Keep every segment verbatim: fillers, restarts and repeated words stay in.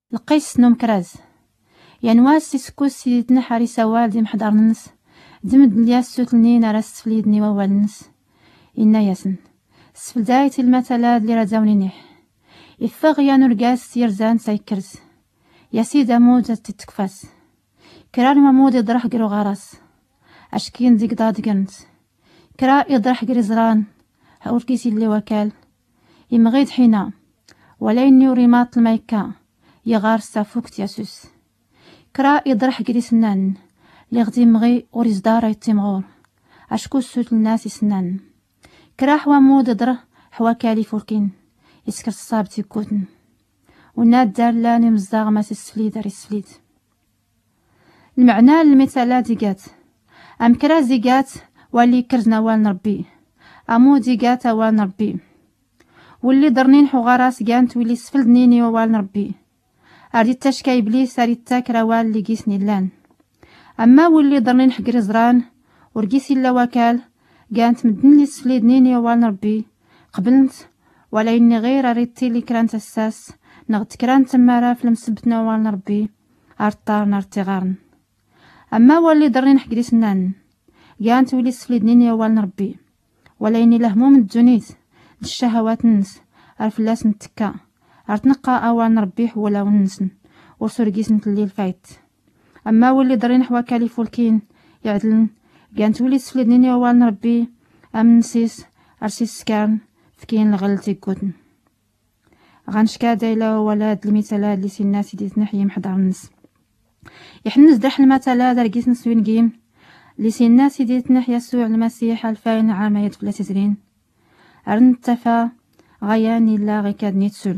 لقيس نوم كراز ينواس سيسكوس سيدنا حارسة والدي محضر نس دمد الياس سوتلنين على السفليدني ووال نس إنا ياسن سفل داية المثلات اللي رزاوني نيح إفاغ يا نرقاس يرزان سايكرز يا سيدة موجة تتكفاس كرا الممود يضرح قرو غراس أشكين ديك داد قرنس كرا يضرح قري زران هاول كيسي اللي وكال يمغيد حينا ولا إني وريمات الميكا يغار سافوكت ياسوس كرا يضرح قري سنان لي غدي مغي وريز دارا يتيمغور أشكو سوت الناس سنان كرا حوا مود يضرح حوا كالي فوركين يسكر الصاب تيكوتن وناد دار لاني مزاغ ما سيسفليد ري سفليد المعنى المثالات زيقات أم كرا زيقات واللي كرزنا وال نربي أمو زيقات وال نربي واللي درنين حغاراس قانت واللي سفلدنيني ووال نربي أردت تشكا إبليس أردت تاكرا وال اللي قيسني اللان أما واللي درنين حقري زران ورقيسي إلا وكال قانت مدن لي سفلدنيني ووال نربي قبلت ولا إني غير أريدتي اللي كرانت الساس نغت كرانت تمارا في المسبتنا وال نربي أرطار نارتي غارن أما واللي درنين حقري سنان قانت ولي سفلدنيني ووال نربي ولا إني لهموم الدونيت الشهوات ننس عرف لاس نتكا عرتنقى أوان نربيح ولا وننسن وصرقيس نتلي الفايت أما ولي درين حوا كالي فولكين يعدلن كانت ولي سفلدنيني أوان نربي أم نسيس عرسيس سكارن فكين لغلتي كوتن غنشكا دايلا ولاد المثالات اللي سي الناس ديت نحيي محضر النس يحنز درح المثالات رقيس نسوين قيم اللي سي الناس ديت نحيا يسوع المسيح الفاين عام يدفل تزرين أرنتفا غياني لا غي كاد نيتسول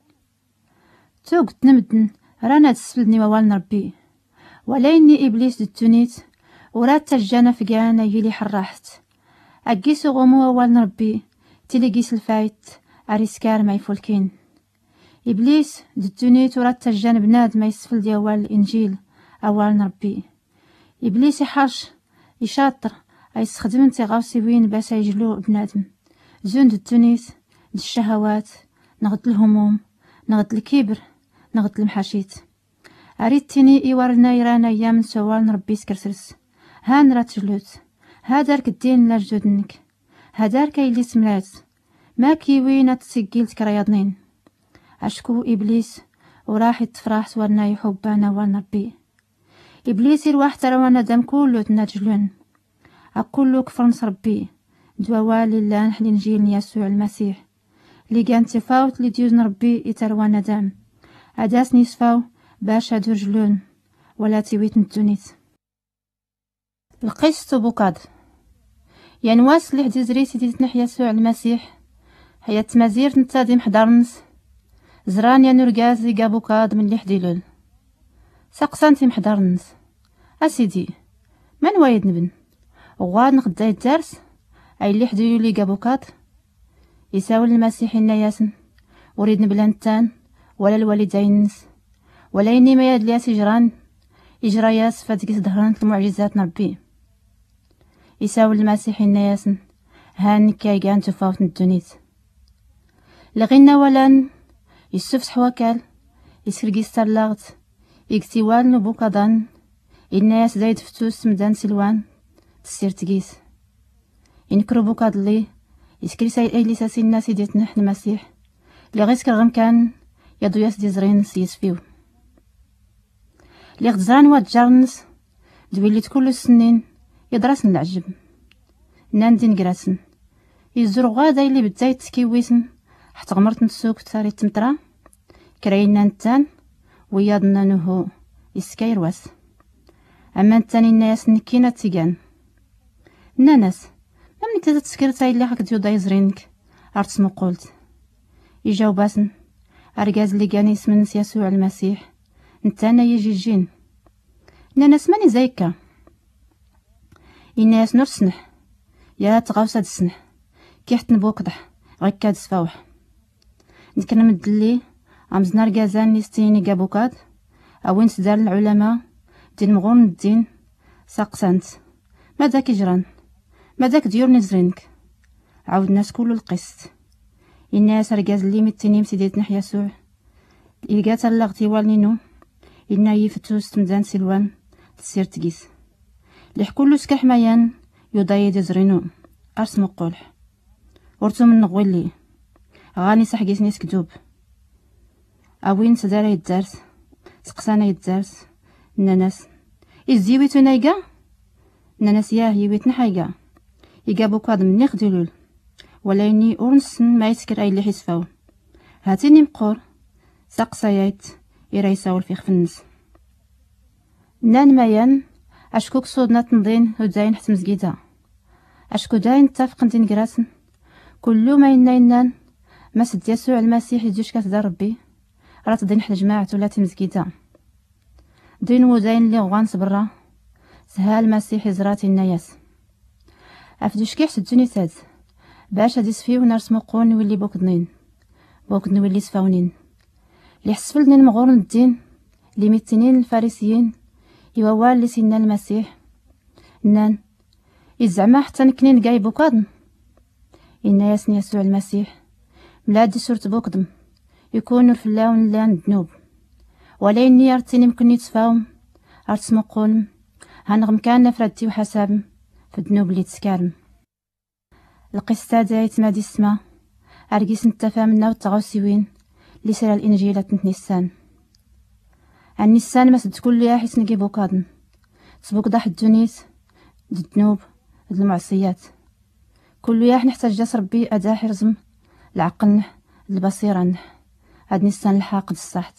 توق تنمدن رانا تسفلدني ووال نربي ولا إني إبليس دتونيت ورات تجانا فقانا يلي حراحت أقيسو غمو ووال نربي تيلي قيس الفايت أريسكار ما يفولكين إبليس دتونيت ورات تجانا بناد ما يسفل ديوال الإنجيل أوال نربي إبليس يحرش يشاطر أيستخدم تيغاوسي وين باش يجلو بنادم زون د التونيس د الشهوات نغد الهموم نغد الكبر نغد المحاشيت أريد تيني إيوارنا يرانا أيام سوال نربي سكرسرس هان رات جلوت هادارك الدين لا جدودنك هادارك اللي سمرات ما كيوين تسجيل تكرياضنين أشكو إبليس وراح يتفراح سوالنا يحبانا والنربي إبليس يرواح تروانا دم كله تناجلون أكلو كفرنس ربي دوال لله نحلي نجيل يسوع المسيح اللي كان تفاوت اللي ديوز نربي يتروانا دام أداس نيسفاو باش هادو رجلون ولا تيويت نتونيت القيس بوكاد ينواس اللي حدي زري سيدي تنح يسوع المسيح هيا تمازير نتادي محضرنس زران يا نرقاز يقا بوكاد من اللي حديلول ساقسانتي محضرنس أسيدي من وايد نبن وغاد نخداي الدرس أي اللي حديلو لي قابوكات يساول المسيح إنا ياسن وريد نبلانتان ولا الوالدين نس ولا إني ما ياد لياس يجران يجرى ياس فاتكيس دهران المعجزات نربي يساول المسيح إنا ياسن هان كاي كان تفاوت الدونيت لغينا ولان يسفت حواكال يسرقي سترلاغت يكتيوال نبوكادان إنا ياس زايد فتوس مدان سلوان تسير تقيس ينكرو بوكاد لي يسكري سايل اي لساسي الناس ديت نحن المسيح اللي غيسكر غم كان يدو ياس دي زرين سيسفيو اللي غتزران واد جارنس دويلي تكل السنين يدرسن العجب ناندي نقراسن يزرو غادا اللي بدايت تسكيويسن حتى غمرت نسوك تاري تمترا كراينا نتان ويادنا نهو يسكاير واس اما نتاني الناس نكينا تيقان ناناس ممني تزاد تسكرت اللي هاك ديو دايزرينك ارتسمو قلت يجاو باسن ارقاز اللي كان يسمن يسوع المسيح نتانا يجي جين ناناس ماني زيكا الناس نور سنح يا تغاوسا دسنح كيحت نبوكضح غيكاد سفاوح نكنا مدلي عمزنا رقازان نستيني قابوكاد اوين تدار العلماء دين مغون الدين ساقسانت ماذا كيجران ماذاك ديور نزرينك عاود الناس كل القسط الناس رقاز اللي متنيم سيديت نحيا يسوع إيقات اللاغتي والنينو إنا يفتوس تمزان سلوان تسير تقيس لح كلو سكاح ميان يضايد يزرينو أرسم قولح ورتو من نغولي غاني سحقيسني سكدوب أوين سدارا يتزارس سقسانا يتزارس ناناس إزيويتو نايقا ناناس ياه يويتنا حايقا يقابو كاد مني خدلول ولا يني أورنسن ما يسكر أي اللي حيسفاو هاتيني مقور ساقسايات يرايساول في خفنس نان مايان أشكوك صودنا تنضين وداين حتى مزقيدا أشكو داين تافق ندين قراسن كلو ما ينا ينان ما سد يسوع المسيح يجيش كاتدار ربي راه تدين حدا جماعة ولا تمزقيدا دين وداين اللي غوانس برا سها المسيح يزراتي الناياس أفدوش كيح تدوني تاد باش هادي سفيو نرسمو قون نولي بوكدنين بوكد نولي سفاونين لي حسفلني المغور الدين لي ميتينين الفارسيين يوال لي سينا المسيح نان يزعما حتى نكنين قاي بوكادن إنا ياسن يسوع المسيح ملادي سورت بوكدم يكونوا الفلاون لان الذنوب ولا إني أرتيني ممكن يتفاهم أرتسمو قولم هنغم كان نفردتي وحسابم في الذنوب اللي تسكارم القصة دايت مادي السما أرقيس نتفامنا والتغوسيوين اللي سرى الإنجيلة نيسان عن نيسان ما سد كل ياحس نجي بوكادن تبوك ضاح الدنيس د الذنوب د المعصيات كل ياح نحتاج جاس ربي أدا حرزم العقل البصيرة هاد نيسان الحاقد الصحت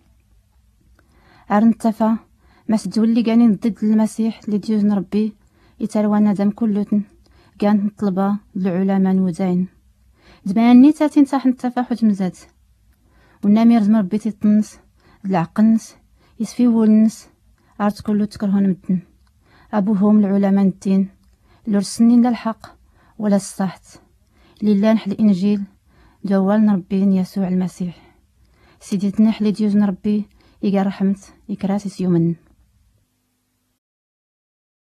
عرن تفا ما سدولي قانين ضد المسيح اللي ديوزن ربي يتالوانا دام كلوتن كانت نطلبا العلماء وداين دباني تاتين صاح نتفا حوت مزات ونامير زمر ربي تيطنس العقلنس يسفي ولنس عرت كلو تكرهون مدن أبوهم العلماء الدين لرسنين لا الحق ولا الصحت لله نحل الإنجيل دوالنا ربي يسوع المسيح سيدي تنحلي ديوزن ربي يقا رحمت يكراسي سيومن